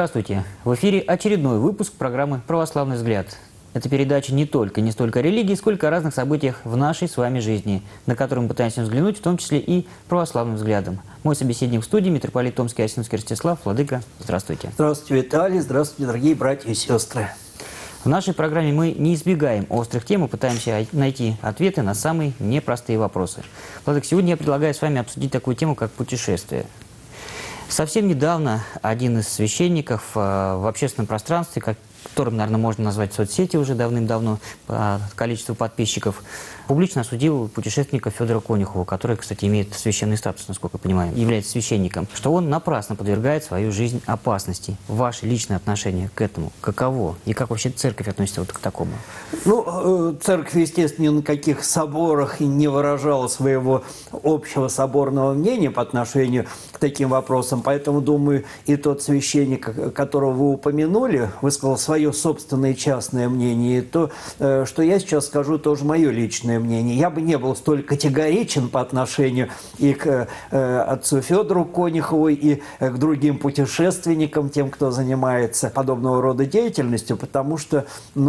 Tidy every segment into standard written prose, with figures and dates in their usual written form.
Здравствуйте! В эфире очередной выпуск программы «Православный взгляд». Это передача не столько о религии, сколько о разных событиях в нашей с вами жизни, на которые мы пытаемся взглянуть, в том числе и православным взглядом. Мой собеседник в студии – митрополит Томский и Осинский Ростислав. Владыка, здравствуйте. Здравствуйте, Виталий. Здравствуйте, дорогие братья и сестры. В нашей программе мы не избегаем острых тем и пытаемся найти ответы на самые непростые вопросы. Владыка, сегодня я предлагаю с вами обсудить такую тему, как путешествие. Совсем недавно один из священников в общественном пространстве, которым, наверное, можно назвать соцсети уже давным-давно по количеству подписчиков, публично осудил путешественника Федора Конюхова, который, кстати, имеет священный статус, насколько я понимаю, является священником, что он напрасно подвергает свою жизнь опасности. Ваше личное отношение к этому каково? И как вообще церковь относится вот к такому? Ну, церковь, естественно, ни на каких соборах и не выражала своего общего соборного мнения по отношению к таким вопросам. Поэтому, думаю, и тот священник, которого вы упомянули, высказал свое собственное частное мнение. И то, что я сейчас скажу, тоже мое личное мнение. Я бы не был столь категоричен по отношению и к отцу Федору Конюхову, и к другим путешественникам, тем, кто занимается подобного рода деятельностью, потому что,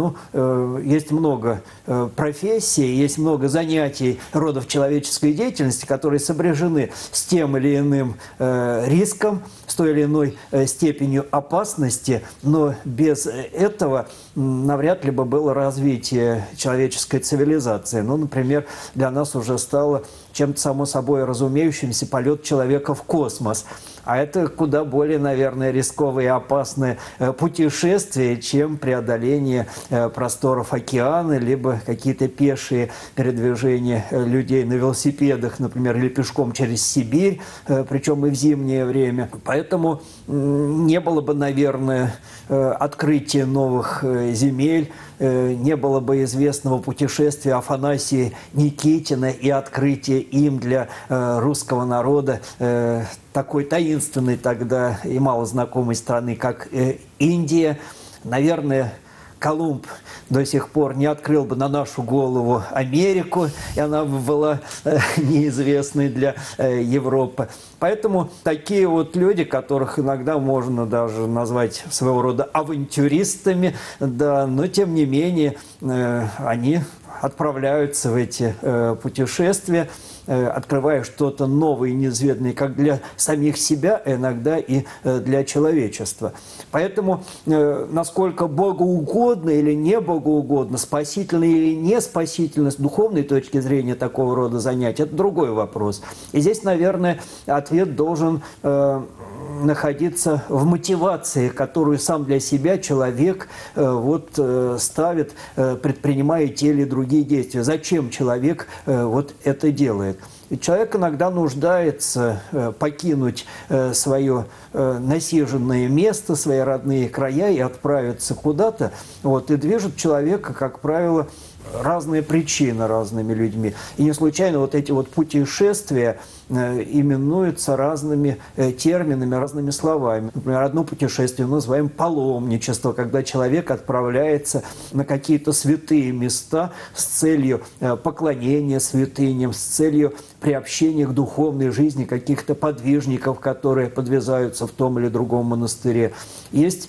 есть много профессий, есть много занятий родов человеческой деятельности, которые сопряжены с тем или иным риском, с той или иной степенью опасности, но без этого навряд ли бы было развитие человеческой цивилизации. Например, для нас уже стало чем-то само собой разумеющимся полет человека в космос. А это куда более, наверное, рисковое и опасное путешествие, чем преодоление просторов океана, либо какие-то пешие передвижения людей на велосипедах, например, или пешком через Сибирь, причем и в зимнее время. Поэтому не было бы, наверное, открытия новых земель, не было бы известного путешествия Афанасия Никитина и открытия им для русского народа такой таинственной тогда и малознакомой страны, как Индия. Наверное, Колумб до сих пор не открыл бы на нашу голову Америку, и она бы была неизвестной для Европы. Поэтому такие вот люди, которых иногда можно даже назвать своего рода авантюристами, да, но тем не менее они отправляются в эти путешествия, открывая что-то новое и неизведанное как для самих себя, а иногда и для человечества. Поэтому насколько богоугодно или не богоугодно, спасительно или не спасительно с духовной точки зрения такого рода занятий, это другой вопрос. И здесь, наверное, ответ должен находиться в мотивации, которую сам для себя человек ставит, предпринимая те или другие действия. Зачем человек это делает? Ведь человек иногда нуждается покинуть свое насиженное место, свои родные края и отправиться куда-то. И движет человека, как правило, разные причины разными людьми. И не случайно эти путешествия именуются разными терминами, разными словами. Например, одно путешествие мы называем паломничество, когда человек отправляется на какие-то святые места с целью поклонения святыням, с целью приобщения к духовной жизни каких-то подвижников, которые подвязаются в том или другом монастыре. Есть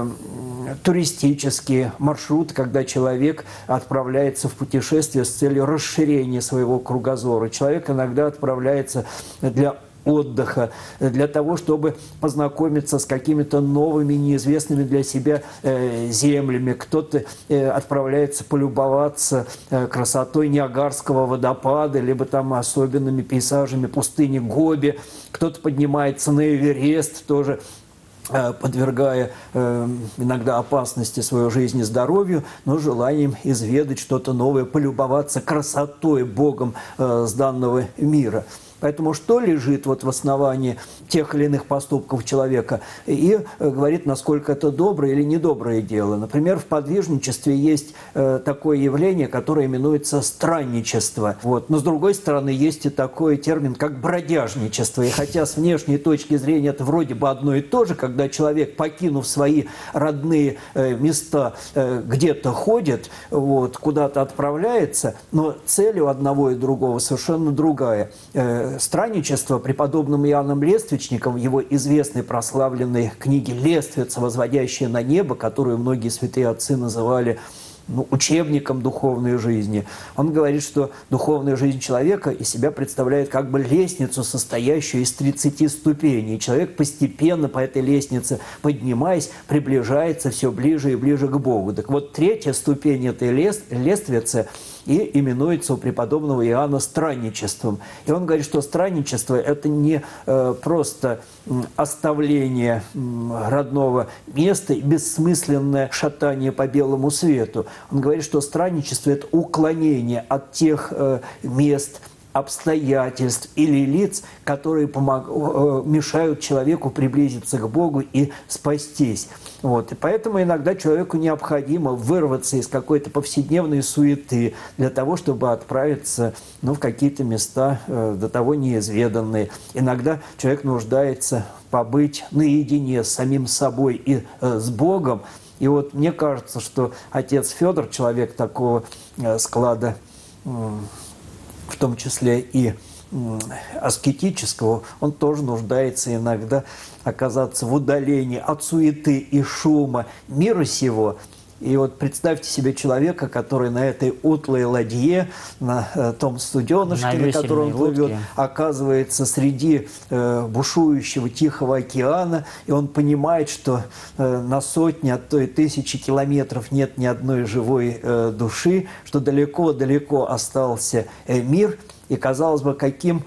туристические маршруты, когда человек отправляется в путешествие с целью расширения своего кругозора. Человек иногда отправляется для отдыха, для того, чтобы познакомиться с какими-то новыми, неизвестными для себя землями. Кто-то отправляется полюбоваться красотой Ниагарского водопада, либо там особенными пейзажами пустыни Гоби. Кто-то поднимается на Эверест, тоже подвергая иногда опасности свою жизнь и здоровью, но желанием изведать что-то новое, полюбоваться красотой Богом сданного мира. Поэтому что лежит в основании тех или иных поступков человека и говорит, насколько это доброе или недоброе дело. Например, в подвижничестве есть такое явление, которое именуется странничество. Но с другой стороны, есть и такой термин, как бродяжничество. И хотя с внешней точки зрения это вроде бы одно и то же, когда человек, покинув свои родные места, где-то ходит, куда-то отправляется, но цель у одного и другого совершенно другая. странничество преподобным Иоанном Лествичником в его известной прославленной книге «Лествица, возводящая на небо», которую многие святые отцы называли учебником духовной жизни. Он говорит, что духовная жизнь человека из себя представляет как бы лестницу, состоящую из 30 ступеней. И человек постепенно по этой лестнице, поднимаясь, приближается все ближе и ближе к Богу. Так вот, третья ступень этой лествицы и именуется у преподобного Иоанна странничеством. И он говорит, что странничество – это не просто оставление родного места и бессмысленное шатание по белому свету. Он говорит, что странничество – это уклонение от тех мест, обстоятельств или лиц, которые мешают человеку приблизиться к Богу и спастись. Вот. И поэтому иногда человеку необходимо вырваться из какой-то повседневной суеты для того, чтобы отправиться в какие-то места до того неизведанные. Иногда человек нуждается побыть наедине с самим собой и с Богом. И вот мне кажется, что отец Федор, человек такого склада, в том числе и аскетического, он тоже нуждается иногда оказаться в удалении от суеты и шума мира сего. И вот представьте себе человека, который на этой утлой ладье, на том суденышке, на котором он плывет, оказывается среди бушующего Тихого океана, и он понимает, что на сотни, а то и тысячи километров нет ни одной живой души, что далеко-далеко остался мир, и, казалось бы, каким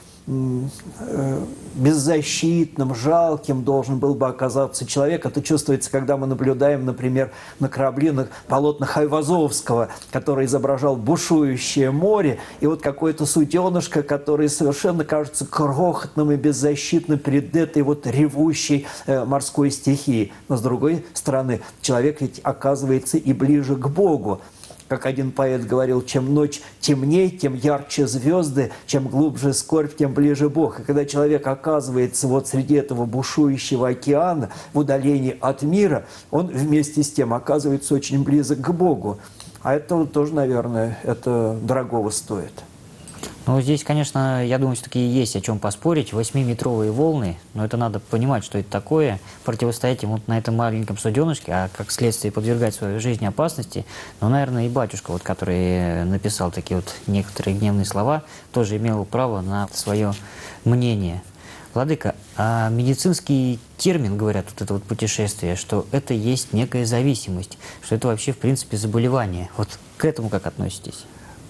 беззащитным, жалким должен был бы оказаться человек. Это чувствуется, когда мы наблюдаем, например, на корабле, на полотнах Айвазовского, который изображал бушующее море, и вот какое-то суденышко, которое совершенно кажется крохотным и беззащитным перед этой вот ревущей морской стихией. Но, с другой стороны, человек ведь оказывается и ближе к Богу. Как один поэт говорил, чем ночь темнее, тем ярче звезды, чем глубже скорбь, тем ближе Бог. И когда человек оказывается вот среди этого бушующего океана, в удалении от мира, он вместе с тем оказывается очень близок к Богу. А это вот тоже, наверное, это дорогого стоит. Ну, здесь, конечно, я думаю, все-таки есть о чем поспорить. 8-метровые волны, но это надо понимать, что это такое, противостоять им вот на этом маленьком суденышке, а как следствие подвергать свою жизнь опасности. Но, наверное, и батюшка, вот, который написал такие вот некоторые гневные слова, тоже имел право на свое мнение. Владыка, а медицинский термин, говорят, вот это вот путешествие, что это есть некая зависимость, что это вообще, в принципе, заболевание. Вот к этому как относитесь?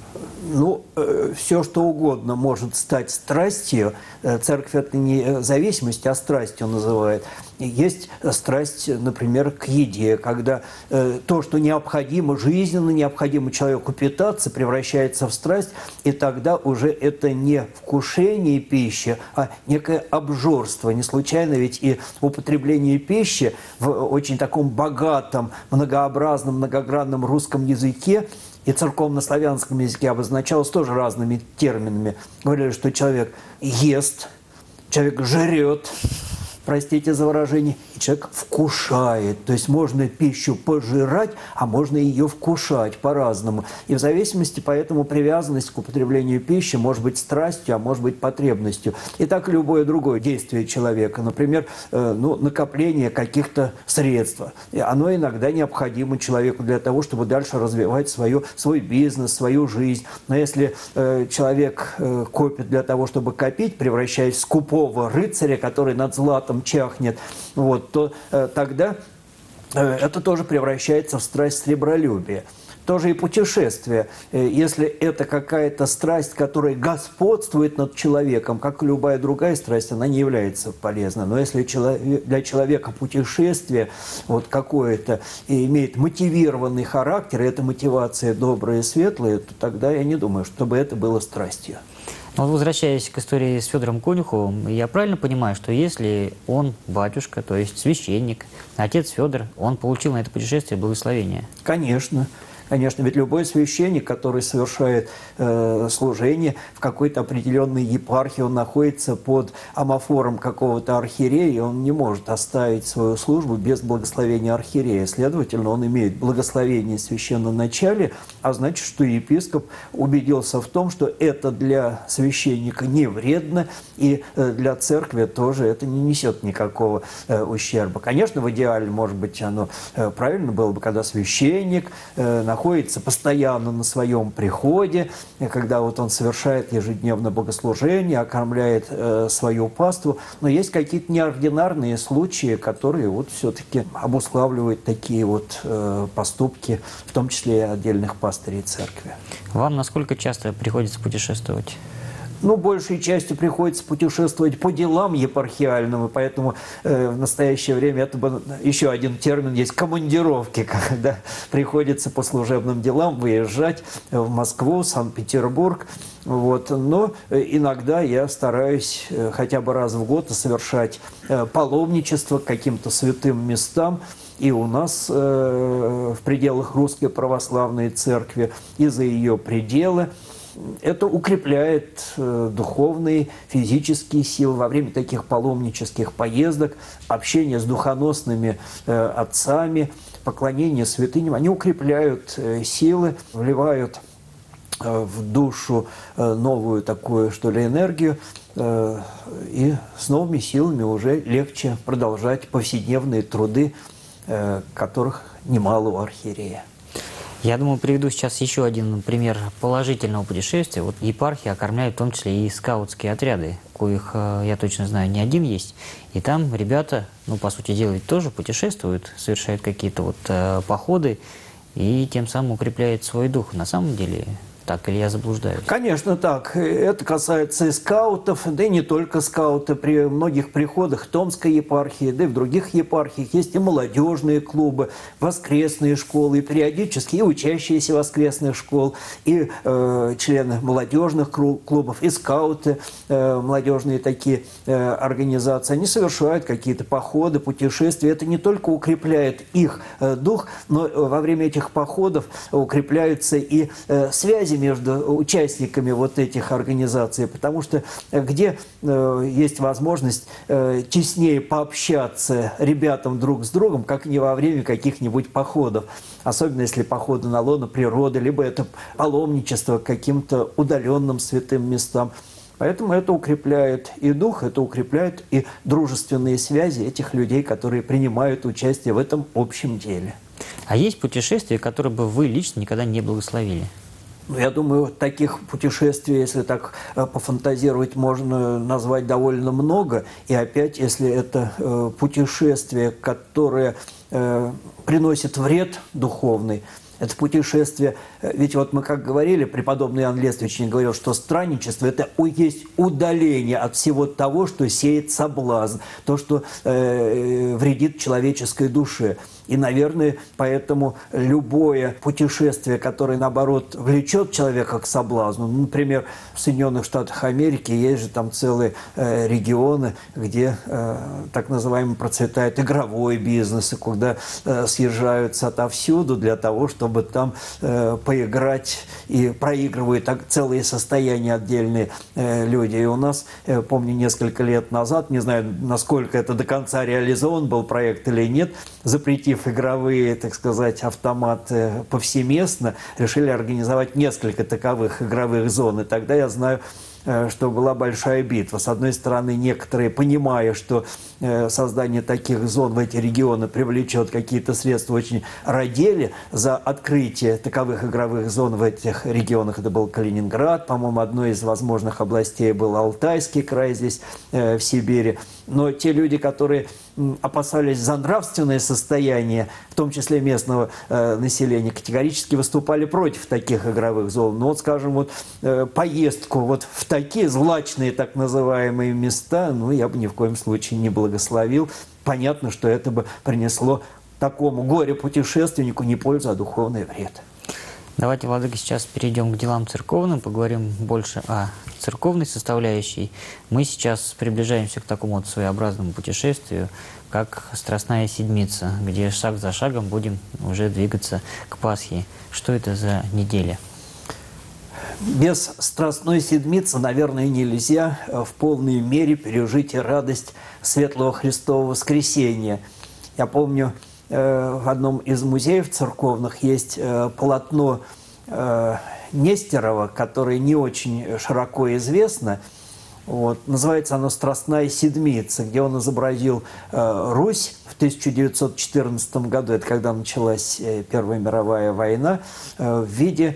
Ну, все, что угодно может стать страстью. Церковь это не зависимость, а страстью называет. Есть страсть, например, к еде, когда то, что необходимо, жизненно необходимо человеку питаться, превращается в страсть, и тогда уже это не вкушение пищи, а некое обжорство. Не случайно ведь и употребление пищи в очень таком богатом, многообразном, многогранном русском языке и церковно-славянском языке обозначалось тоже разными терминами. Говорили, что человек ест, человек жрет, простите за выражение, и человек вкушает. То есть можно пищу пожирать, а можно ее вкушать по-разному. И в зависимости поэтому привязанность к употреблению пищи может быть страстью, а может быть потребностью. И так любое другое действие человека. Например, накопление каких-то средств. И оно иногда необходимо человеку для того, чтобы дальше развивать свой бизнес, свою жизнь. Но если человек копит для того, чтобы копить, превращаясь в скупого рыцаря, который над златом чахнет, то тогда это тоже превращается в страсть сребролюбия. Тоже и путешествие. Если это какая-то страсть, которая господствует над человеком, как и любая другая страсть, она не является полезной. Но если для человека путешествие вот какое-то имеет мотивированный характер, и эта мотивация добрая и светлая, то тогда я не думаю, чтобы это было страстью. Вот возвращаясь к истории с Федором Конюховым, я правильно понимаю, что если он батюшка, то есть священник, отец Федор, он получил на это путешествие благословение? Конечно. Конечно, ведь любой священник, который совершает служение в какой-то определенной епархии, он находится под амофором какого-то архиерея, и он не может оставить свою службу без благословения архиерея. Следовательно, он имеет благословение священноначалия, а значит, что епископ убедился в том, что это для священника не вредно, и для церкви тоже это не несет никакого ущерба. Конечно, в идеале, может быть, оно правильно было бы, когда священник находится постоянно на своем приходе, когда вот он совершает ежедневно богослужение, окормляет свою паству. Но есть какие-то неординарные случаи, которые вот все-таки обуславливают такие вот поступки, в том числе и отдельных пастырей церкви. Вам насколько часто приходится путешествовать? Ну, большей частью приходится путешествовать по делам епархиальным, и поэтому в настоящее время это еще один термин есть — командировки, когда приходится по служебным делам выезжать в Москву, Санкт-Петербург. Вот. Но иногда я стараюсь хотя бы раз в год совершать паломничество к каким-то святым местам, и у нас в пределах Русской Православной Церкви, и за ее пределы. Это укрепляет духовные, физические силы во время таких паломнических поездок, общение с духоносными отцами, поклонение святыням. Они укрепляют силы, вливают в душу новую такую, что ли, энергию, и с новыми силами уже легче продолжать повседневные труды, которых немало у архиерея. Я думаю, приведу сейчас еще один пример положительного путешествия. Вот епархия окормляет в том числе и скаутские отряды, коих, я точно знаю, не один есть. И там ребята, ну, по сути дела, ведь тоже путешествуют, совершают какие-то вот походы, и тем самым укрепляют свой дух. На самом деле, так или я заблуждаюсь? Конечно, так. Это касается и скаутов, да и не только скауты. При многих приходах Томской епархии, да и в других епархиях есть и молодежные клубы, воскресные школы, и периодически и учащиеся воскресных школ, и члены молодежных клубов, и скауты, молодежные такие организации. Они совершают какие-то походы, путешествия. Это не только укрепляет их дух, но во время этих походов укрепляются и связи между участниками вот этих организаций, потому что где есть возможность теснее пообщаться ребятам друг с другом, как не во время каких-нибудь походов, особенно если походы на лоно природы, либо это паломничество к каким-то удаленным святым местам. Поэтому это укрепляет и дух, это укрепляет и дружественные связи этих людей, которые принимают участие в этом общем деле. А есть путешествия, которые бы вы лично никогда не благословили? Я думаю, таких путешествий, если так пофантазировать, можно назвать довольно много. И опять, если это путешествие, которое приносит вред духовный, это путешествие, ведь вот мы как говорили, преподобный Иоанн Лествичник говорил, что странничество – это есть удаление от всего того, что сеет соблазн, то, что вредит человеческой душе. И, наверное, поэтому любое путешествие, которое, наоборот, влечет человека к соблазну, например, в Соединенных Штатах Америки есть же там целые регионы, где так называемый процветает игровой бизнес, и куда съезжаются отовсюду для того, чтобы там поиграть, и проигрывают целые состояния отдельные люди. И у нас, помню, несколько лет назад, не знаю, насколько это до конца реализован был проект или нет, запретив игровые, так сказать, автоматы повсеместно, решили организовать несколько таковых игровых зон. И тогда, я знаю, что была большая битва. С одной стороны, некоторые, понимая, что создание таких зон в эти регионы привлечет какие-то средства, очень радели за открытие таковых игровых зон в этих регионах. Это был Калининград, по-моему, одной из возможных областей был Алтайский край здесь, в Сибири. Но те люди, которые опасались за нравственное состояние, в том числе местного населения, категорически выступали против таких игровых зон. Но вот, скажем, вот поездку вот в такие злачные так называемые места, ну, я бы ни в коем случае не благословил. Понятно, что это бы принесло такому горе-путешественнику не пользу, а духовный вред. Давайте, владыка, сейчас перейдем к делам церковным, поговорим больше о церковной составляющей. Мы сейчас приближаемся к такому вот своеобразному путешествию, как Страстная Седмица, где шаг за шагом будем уже двигаться к Пасхе. Что это за неделя? Без Страстной Седмицы, наверное, нельзя в полной мере пережить и радость Светлого Христового Воскресения. Я помню, в одном из музеев церковных есть полотно Нестерова, которое не очень широко известно. Вот. Называется оно «Страстная Седмица», где он изобразил Русь в 1914 году, это когда началась Первая мировая война, в виде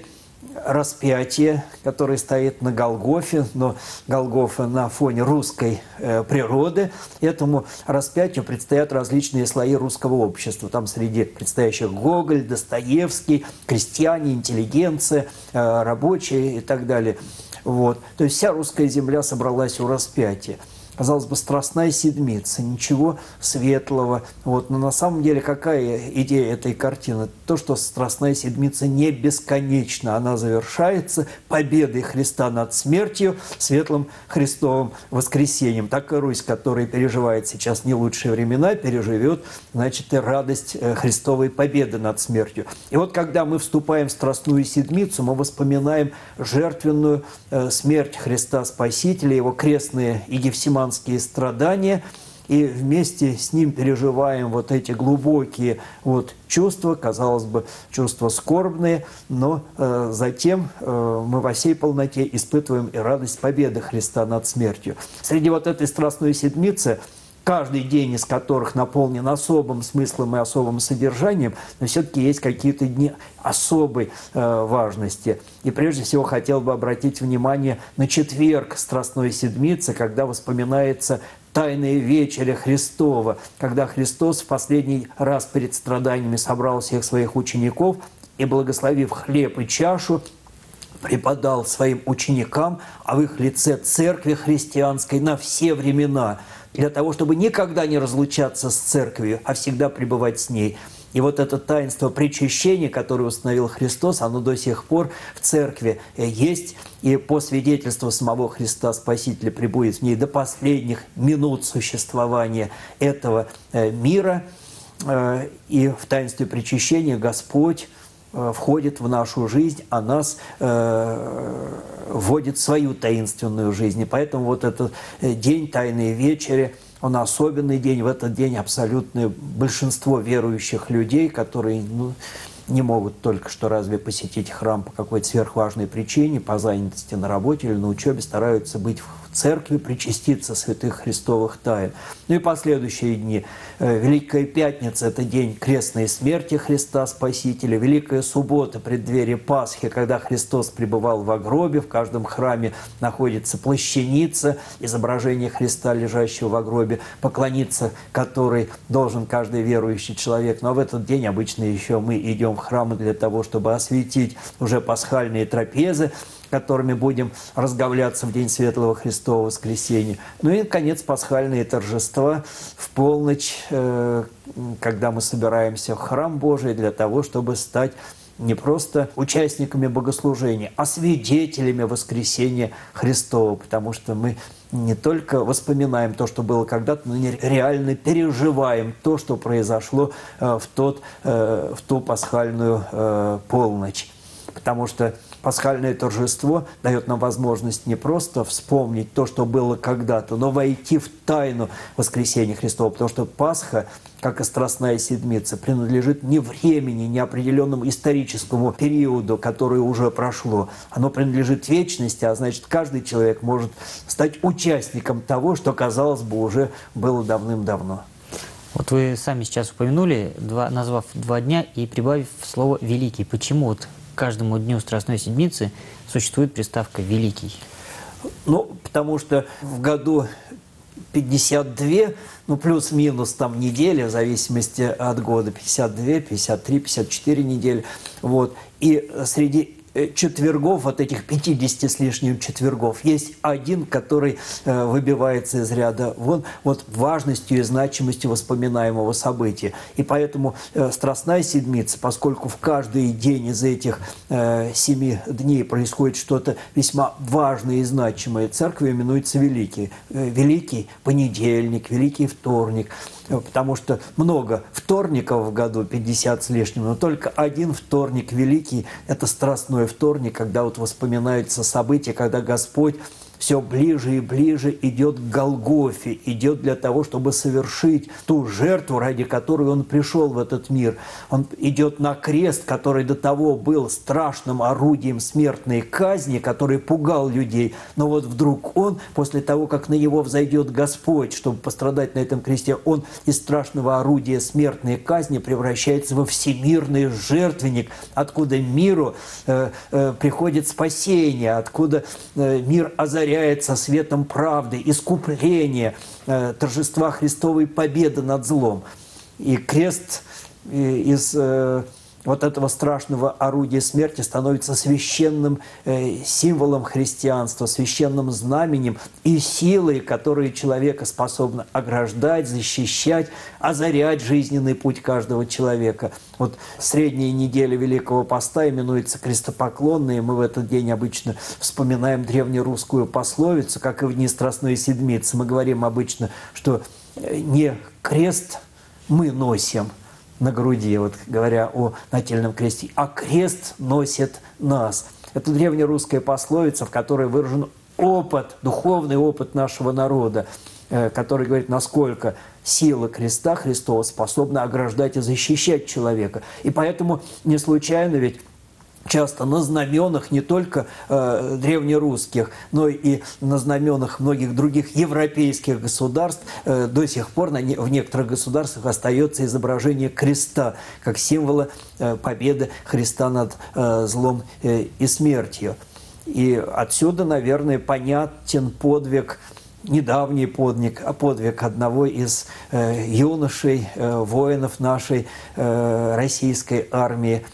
распятие, которое стоит на Голгофе, но Голгофа на фоне русской природы. Этому распятию предстоят различные слои русского общества. Там среди предстоящих Гоголь, Достоевский, крестьяне, интеллигенция, рабочие и так далее. Вот. То есть вся русская земля собралась у распятия. Казалось бы, Страстная Седмица, ничего светлого. Вот. Но на самом деле какая идея этой картины? То, что Страстная Седмица не бесконечна. Она завершается победой Христа над смертью, светлым Христовым воскресением. Так и Русь, которая переживает сейчас не лучшие времена, переживет, значит, и радость Христовой победы над смертью. И вот когда мы вступаем в Страстную Седмицу, мы вспоминаем жертвенную смерть Христа Спасителя, его крестные и гефсиманские страдания, и вместе с ним переживаем вот эти глубокие вот чувства, казалось бы, чувства скорбные, но затем мы во всей полноте испытываем и радость победы Христа над смертью. Среди вот этой Страстной Седмицы, каждый день из которых наполнен особым смыслом и особым содержанием, но все-таки есть какие-то дни особой важности. И прежде всего хотел бы обратить внимание на четверг Страстной Седмицы, когда вспоминается Тайная вечеря Христова, когда Христос в последний раз перед страданиями собрал всех своих учеников и, благословив хлеб и чашу, преподал своим ученикам, а в их лице церкви христианской на все времена, для того, чтобы никогда не разлучаться с церковью, а всегда пребывать с ней. И вот это таинство причащения, которое установил Христос, оно до сих пор в церкви есть, и по свидетельству самого Христа Спасителя пребудет в ней до последних минут существования этого мира. И в таинстве причащения Господь входит в нашу жизнь, а нас вводит в свою таинственную жизнь. И поэтому вот этот день Тайной вечери, он особенный день. В этот день абсолютное большинство верующих людей, которые не могут только что разве посетить храм по какой-то сверхважной причине, по занятости на работе или на учебе, стараются быть в церкви, причаститься святых христовых тайн. Ну и последующие дни. Великая Пятница – это день крестной смерти Христа Спасителя. Великая Суббота – преддверие Пасхи, когда Христос пребывал во гробе. В каждом храме находится плащаница, изображение Христа, лежащего во гробе, поклониться которой должен каждый верующий человек. Но в этот день обычно еще мы идем в храмы для того, чтобы осветить уже пасхальные трапезы, которыми будем разговляться в день Светлого Христового Воскресения. Ну и, наконец, пасхальные торжества в полночь, когда мы собираемся в храм Божий для того, чтобы стать не просто участниками богослужения, а свидетелями воскресения Христова, потому что мы не только вспоминаем то, что было когда-то, но реально переживаем то, что произошло в ту пасхальную полночь. Потому что пасхальное торжество дает нам возможность не просто вспомнить то, что было когда-то, но войти в тайну воскресения Христова. Потому что Пасха, как и Страстная Седмица, принадлежит не времени, не определенному историческому периоду, который уже прошло. Оно принадлежит вечности, а значит, каждый человек может стать участником того, что, казалось бы, уже было давным-давно. Вот вы сами сейчас упомянули, назвав 2 дня и прибавив слово «великий». Почему вот каждому дню Страстной Седмицы существует приставка «великий»? Ну, потому что в году 52, ну, плюс-минус там недели, в зависимости от года, 52, 53, 54 недели. Вот. И среди четвергов, вот этих 50 с лишним четвергов, есть один, который выбивается из ряда вон вот важностью и значимостью воспоминаемого события. И поэтому Страстная Седмица, поскольку в каждый день из этих 7 дней происходит что-то весьма важное и значимое, церковь именуется Великий. Великий понедельник, Великий вторник, потому что много вторников в году, 50 с лишним, но только один вторник великий – это Страстной вторник, когда вот воспоминаются события, когда Господь все ближе и ближе идет к Голгофе, идет для того, чтобы совершить ту жертву, ради которой Он пришел в этот мир. Он идет на крест, который до того был страшным орудием смертной казни, который пугал людей. Но вот вдруг Он, после того, как на Него взойдет Господь, чтобы пострадать на этом кресте, Он из страшного орудия смертной казни превращается во всемирный жертвенник, откуда миру приходит спасение, откуда мир озаряется светом правды, искупления, торжества Христовой победы над злом. И крест из вот этого страшного орудия смерти становится священным символом христианства, священным знаменем и силой, которая человека способна ограждать, защищать, озарять жизненный путь каждого человека. Вот средняя неделя Великого Поста именуется крестопоклонной, и мы в этот день обычно вспоминаем древнерусскую пословицу, как и в дни Страстной Седмицы. Мы говорим обычно, что не крест мы носим на груди, вот говоря о нательном кресте, а крест носит нас. Это древнерусская пословица, в которой выражен опыт, духовный опыт нашего народа, который говорит, насколько сила креста Христова способна ограждать и защищать человека. И поэтому не случайно ведь часто на знаменах не только древнерусских, но и на знаменах многих других европейских государств до сих пор в некоторых государствах остается изображение креста как символа победы Христа над злом и смертью. И отсюда, наверное, понятен подвиг, недавний подвиг одного из юношей, воинов нашей российской армии,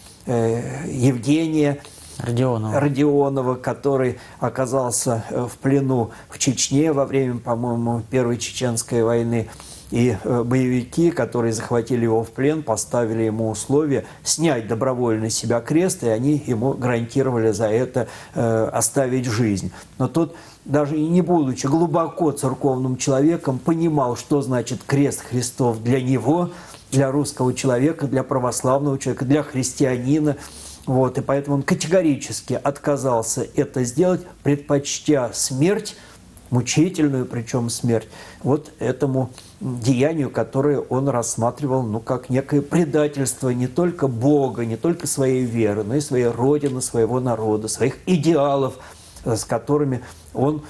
Евгения Родионова, который оказался в плену в Чечне во время, по-моему, Первой Чеченской войны. И боевики, которые захватили его в плен, поставили ему условие снять добровольно с себя крест, и они ему гарантировали за это оставить жизнь. Но тот, даже и не будучи глубоко церковным человеком, понимал, что значит крест Христов для него, для русского человека, для православного человека, для христианина. Вот, и поэтому он категорически отказался это сделать, предпочтя смерть, мучительную причем смерть, вот этому деянию, которое он рассматривал как некое предательство не только Бога, не только своей веры, но и своей родины, своего народа, своих идеалов, с которыми он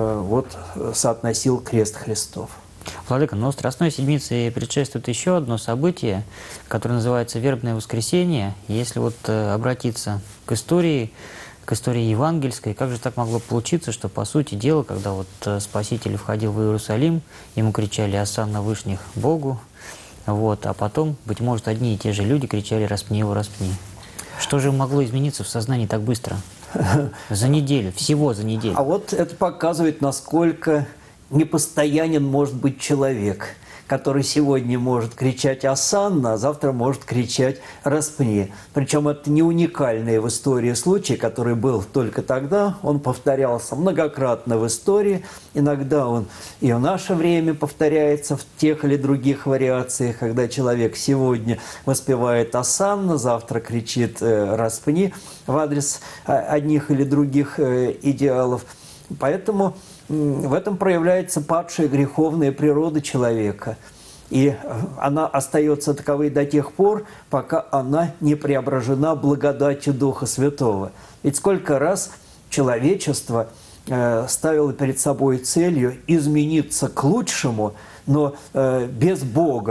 соотносил крест Христов. Владыка, но Страстной Седмице предшествует еще одно событие, которое называется Вербное воскресенье. Если вот обратиться к истории евангельской, как же так могло получиться, что, по сути дела, когда вот Спаситель входил в Иерусалим, ему кричали «Осанна вышних Богу», вот, а потом, быть может, одни и те же люди кричали «Распни его, распни». Что же могло измениться в сознании так быстро? За неделю, всего за неделю. А вот это показывает, насколько непостоянен может быть человек, который сегодня может кричать «Осанна», а завтра может кричать «Распни». Причем это не уникальный в истории случай, который был только тогда. Он повторялся многократно в истории. Иногда он и в наше время повторяется в тех или других вариациях, когда человек сегодня воспевает «Осанна», завтра кричит «Распни» в адрес одних или других идеалов. Поэтому в этом проявляется падшая греховная природа человека. И она остается таковой до тех пор, пока она не преображена благодатью Духа Святого. Ведь сколько раз человечество ставило перед собой целью измениться к лучшему, но без Бога,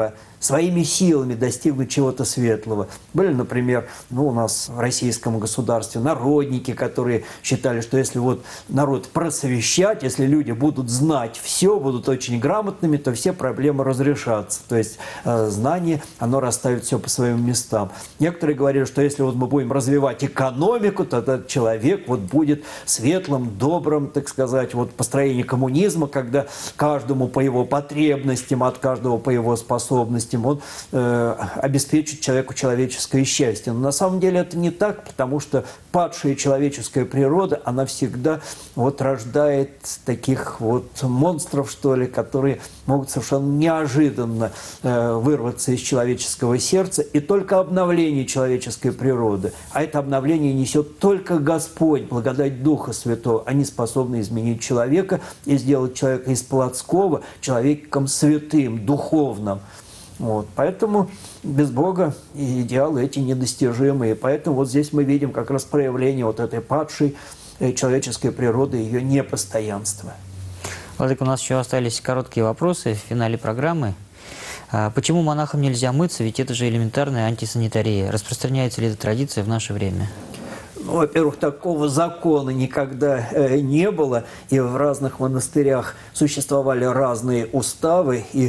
своими силами достигнуть чего-то светлого. Были, например, у нас в российском государстве народники, которые считали, что если вот народ просвещать, если люди будут знать все, будут очень грамотными, то все проблемы разрешатся. То есть знание, оно расставит все по своим местам. Некоторые говорили, что если вот мы будем развивать экономику, то этот человек вот будет светлым, добрым, так сказать, вот построение коммунизма, когда каждому по его потребностям, от каждого по его способностям он обеспечит человеку человеческое счастье. Но на самом деле это не так, потому что падшая человеческая природа, она всегда вот рождает таких вот монстров, что ли, которые могут совершенно неожиданно вырваться из человеческого сердца. И только обновление человеческой природы, а это обновление несет только Господь, благодать Духа Святого, они способны изменить человека и сделать человека из плотского человеком святым, духовным. Вот. Поэтому без Бога идеалы эти недостижимы. И поэтому вот здесь мы видим как раз проявление вот этой падшей человеческой природы, ее непостоянства. Владыка, у нас еще остались короткие вопросы в финале программы. Почему монахам нельзя мыться? Ведь это же элементарная антисанитария. Распространяется ли эта традиция в наше время? Ну, во-первых, такого закона никогда не было, и в разных монастырях существовали разные уставы, и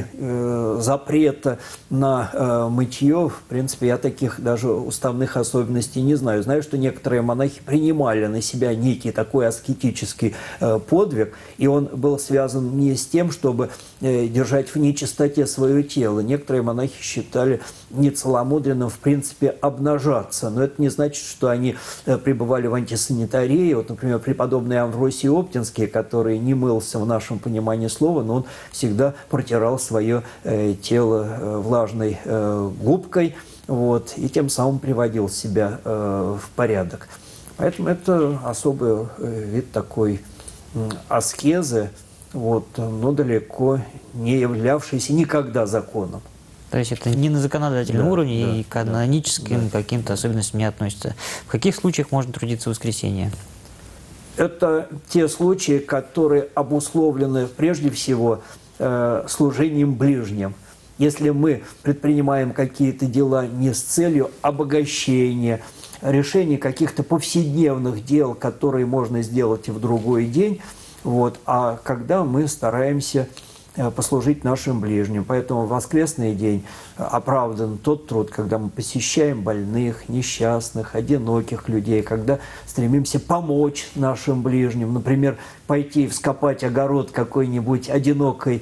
запрета на мытье, в принципе, я таких даже уставных особенностей не знаю. Знаю, что некоторые монахи принимали на себя некий такой аскетический подвиг, и он был связан не с тем, чтобы держать в нечистоте свое тело. Некоторые монахи считали нецеломудренным, в принципе, обнажаться, но это не значит, что они пребывали в антисанитарии. Вот, например, преподобный Амвросий Оптинский, который не мылся в нашем понимании слова, но он всегда протирал свое тело влажной губкой, вот, и тем самым приводил себя в порядок. Поэтому это особый вид такой аскезы, вот, но далеко не являвшийся никогда законом. То есть это не на законодательном уровне да, и к каноническим каким-то особенностям не относится. В каких случаях можно трудиться в воскресенье? Это те случаи, которые обусловлены прежде всего служением ближним. Если мы предпринимаем какие-то дела не с целью обогащения, решения каких-то повседневных дел, которые можно сделать и в другой день, вот, а когда мы стараемся послужить нашим ближним. Поэтому в воскресный день оправдан тот труд, когда мы посещаем больных, несчастных, одиноких людей, когда стремимся помочь нашим ближним. Например, пойти вскопать огород какой-нибудь одинокой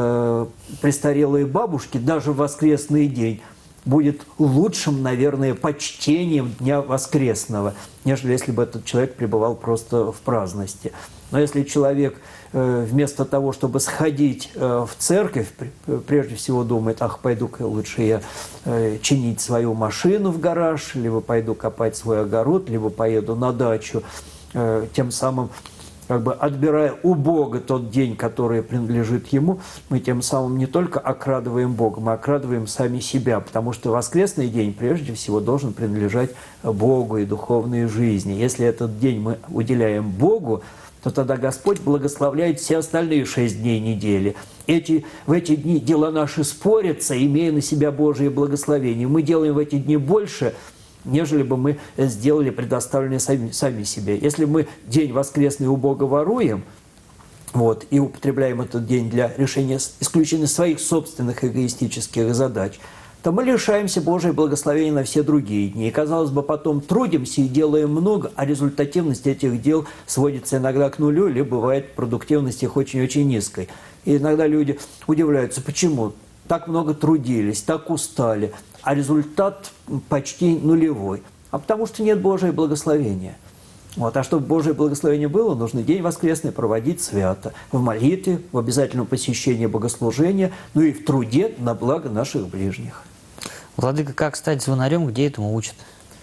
престарелой бабушки даже в воскресный день будет лучшим, наверное, почтением Дня Воскресного, нежели если бы этот человек пребывал просто в праздности. Но если человек вместо того, чтобы сходить в церковь, прежде всего думает: ах, пойду-ка лучше я чинить свою машину в гараж, либо пойду копать свой огород, либо поеду на дачу, тем самым как бы отбирая у Бога тот день, который принадлежит Ему, мы тем самым не только окрадываем Бога, мы окрадываем сами себя, потому что воскресный день прежде всего должен принадлежать Богу и духовной жизни. Если этот день мы уделяем Богу, то тогда Господь благословляет все остальные 6 дней недели. В эти дни дела наши спорятся, имея на себя Божие благословение. Мы делаем в эти дни больше, нежели бы мы сделали предоставленные сами себе. Если мы день воскресный у Бога воруем, вот, и употребляем этот день для решения исключительно своих собственных эгоистических задач, то мы лишаемся Божьего благословения на все другие дни. И, казалось бы, потом трудимся и делаем много, а результативность этих дел сводится иногда к нулю, либо бывает продуктивность их очень-очень низкой. И иногда люди удивляются, почему так много трудились, так устали, а результат почти нулевой. А потому что нет Божьего благословения. Вот. А чтобы Божье благословение было, нужно день воскресный проводить свято. В молитве, в обязательном посещении богослужения, ну и в труде на благо наших ближних. Владыка, как стать звонарем, где этому учат?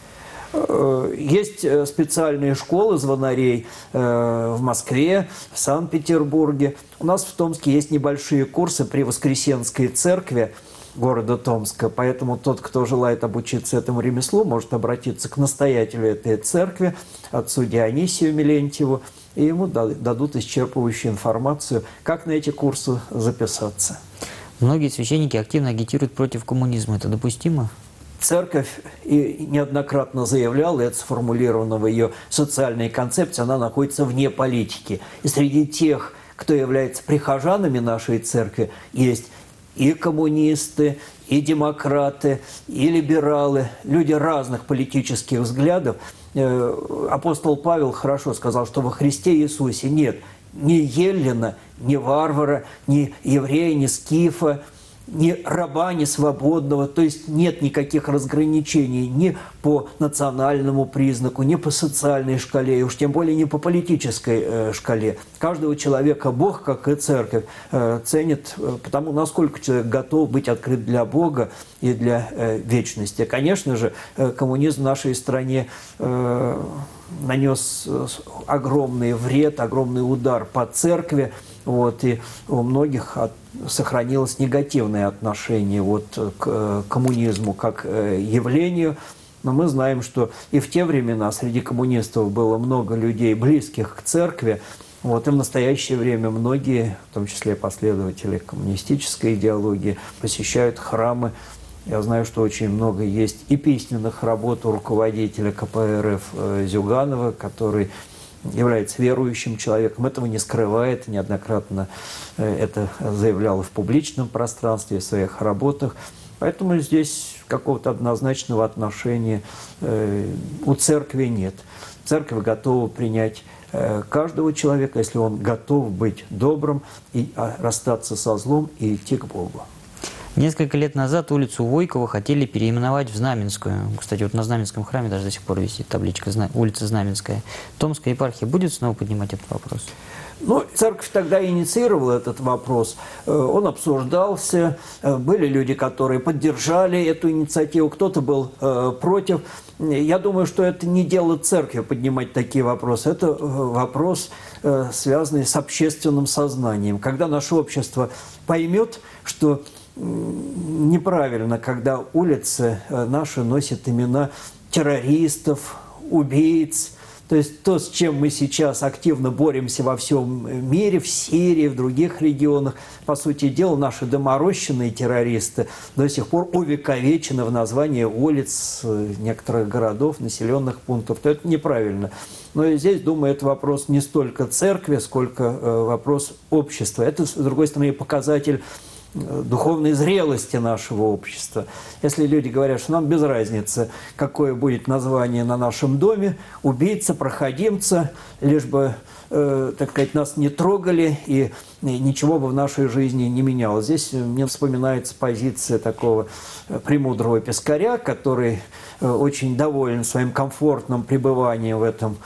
Есть специальные школы звонарей в Москве, в Санкт-Петербурге. У нас в Томске есть небольшие курсы при Воскресенской церкви города Томска. Поэтому тот, кто желает обучиться этому ремеслу, может обратиться к настоятелю этой церкви, отцу Дионисию Милентьеву, и ему дадут исчерпывающую информацию, как на эти курсы записаться. Многие священники активно агитируют против коммунизма. Это допустимо? Церковь и неоднократно заявляла, это сформулировано в ее социальной концепции, она находится вне политики. И среди тех, кто является прихожанами нашей церкви, есть и коммунисты, и демократы, и либералы, люди разных политических взглядов. Апостол Павел хорошо сказал, что во Христе Иисусе нет ни еллина, ни варвара, ни еврея, ни скифа, ни раба, ни свободного, то есть нет никаких разграничений ни по национальному признаку, ни по социальной шкале, и уж тем более не по политической шкале. Каждого человека Бог, как и Церковь, ценит потому, насколько человек готов быть открыт для Бога и для вечности. Конечно же, коммунизм в нашей стране нанес огромный вред, огромный удар по Церкви. Вот, и у многих сохранилось негативное отношение к коммунизму как явлению. Но мы знаем, что и в те времена среди коммунистов было много людей, близких к церкви. Вот, и в настоящее время многие, в том числе последователи коммунистической идеологии, посещают храмы. Я знаю, что очень много есть и письменных работ у руководителя КПРФ Зюганова, который является верующим человеком, этого не скрывает, неоднократно это заявлял в публичном пространстве, в своих работах. Поэтому здесь какого-то однозначного отношения у церкви нет. Церковь готова принять каждого человека, если он готов быть добрым и расстаться со злом и идти к Богу. Несколько лет назад улицу Войкова хотели переименовать в Знаменскую. Кстати, вот на Знаменском храме даже до сих пор висит табличка «Улица Знаменская». Томская епархия будет снова поднимать этот вопрос? Ну, церковь тогда инициировала этот вопрос. Он обсуждался. Были люди, которые поддержали эту инициативу. Кто-то был против. Я думаю, что это не дело церкви поднимать такие вопросы. Это вопрос, связанный с общественным сознанием. Когда наше общество поймет, что неправильно, когда улицы наши носят имена террористов, убийц. То есть то, с чем мы сейчас активно боремся во всем мире, в Сирии, в других регионах, по сути дела, наши доморощенные террористы до сих пор увековечены в названии улиц некоторых городов, населенных пунктов. То это неправильно. Но здесь, думаю, это вопрос не столько церкви, сколько вопрос общества. Это, с другой стороны, показатель духовной зрелости нашего общества. Если люди говорят, что нам без разницы, какое будет название на нашем доме, убийца, проходимца, лишь бы, так сказать, нас не трогали и ничего бы в нашей жизни не менялось. Здесь мне вспоминается позиция такого премудрого пескаря, который очень доволен своим комфортным пребыванием в этом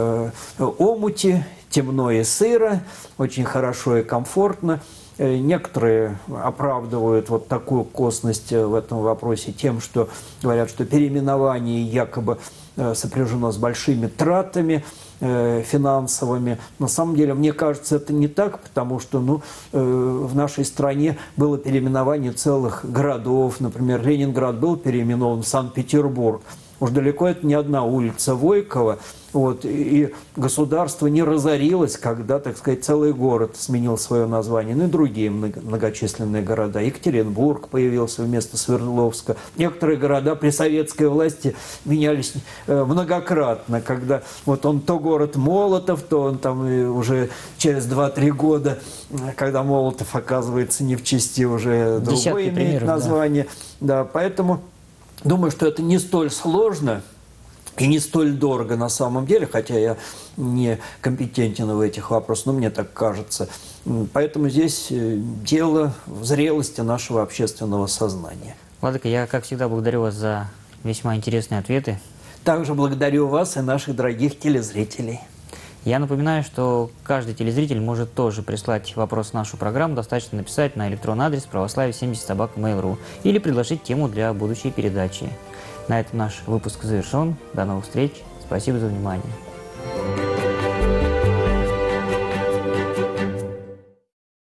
омуте, темно и сыро, очень хорошо и комфортно. Некоторые оправдывают вот такую косность в этом вопросе тем, что говорят, что переименование якобы сопряжено с большими тратами финансовыми. На самом деле, мне кажется, это не так, потому что в нашей стране было переименование целых городов. Например, Ленинград был переименован в Санкт-Петербург. Уж далеко это не одна улица Войкова. Вот, и государство не разорилось, когда, так сказать, целый город сменил свое название. Ну и другие многочисленные города. Екатеринбург появился вместо Свердловска. Некоторые города при советской власти менялись многократно, когда вот он то город Молотов, то он там уже через 2-3 года, когда Молотов оказывается не в чести, уже другое имеет название. Да, поэтому думаю, что это не столь сложно и не столь дорого на самом деле, хотя я не компетентен в этих вопросах, но мне так кажется. Поэтому здесь дело в зрелости нашего общественного сознания. Владыка, я, как всегда, благодарю вас за весьма интересные ответы. Также благодарю вас и наших дорогих телезрителей. Я напоминаю, что каждый телезритель может тоже прислать вопрос в нашу программу. Достаточно написать на электронный адрес православие70@mail.ru или предложить тему для будущей передачи. На этом наш выпуск завершен. До новых встреч. Спасибо за внимание.